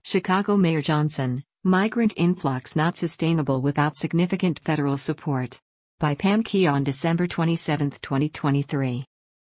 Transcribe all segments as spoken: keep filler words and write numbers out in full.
Chicago Mayor Johnson, migrant influx not sustainable without significant federal support. By Pam Keon, December twenty-seventh, twenty twenty-three.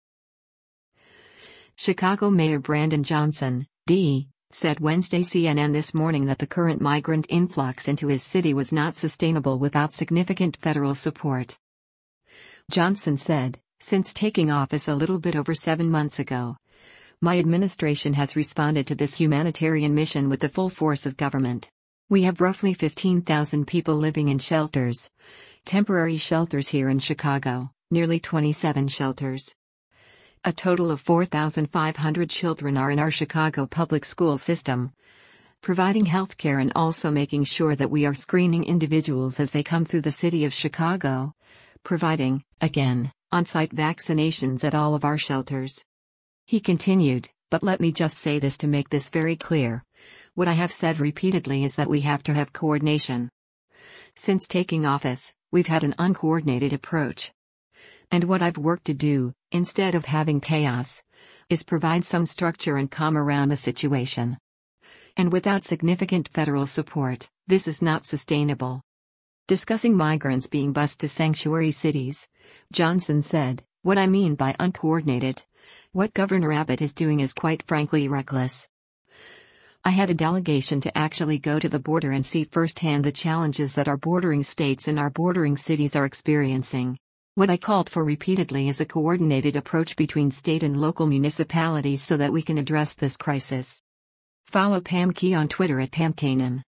Chicago Mayor Brandon Johnson, D, said Wednesday C N N This Morning that the current migrant influx into his city was not sustainable without significant federal support. Johnson said, "Since taking office a little bit over seven months ago, my administration has responded to this humanitarian mission with the full force of government. We have roughly fifteen thousand people living in shelters, temporary shelters here in Chicago, nearly twenty-seven shelters. A total of four thousand five hundred children are in our Chicago public school system, providing health care and also making sure that we are screening individuals as they come through the city of Chicago, providing, again, on-site vaccinations at all of our shelters." He continued, "But let me just say this to make this very clear. What I have said repeatedly is that we have to have coordination. Since taking office, we've had an uncoordinated approach. And what I've worked to do, instead of having chaos, is provide some structure and calm around the situation. And without significant federal support, this is not sustainable." Discussing migrants being bused to sanctuary cities, Johnson said, "What I mean by uncoordinated, what Governor Abbott is doing is quite frankly reckless. I had a delegation to actually go to the border and see firsthand the challenges that our bordering states and our bordering cities are experiencing. What I called for repeatedly is a coordinated approach between state and local municipalities so that we can address this crisis." Follow Pam Key on Twitter at Pam Kanan.